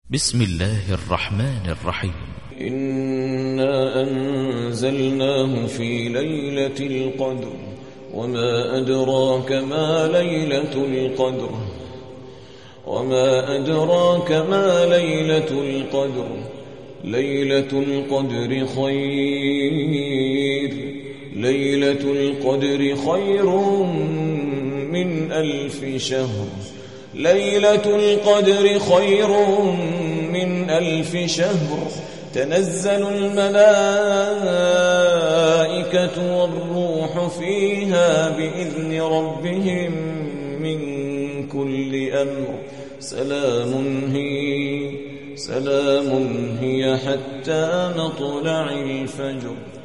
بسم الله الرحمن الرحيم. إنا أنزلناه في ليلة القدر وما أدراك ما ليلة القدر ليلة القدر خير من ألف شهر تنزل الملائكة والروح فيها بإذن ربهم من كل أمر سلام هي حتى مطلع الفجر.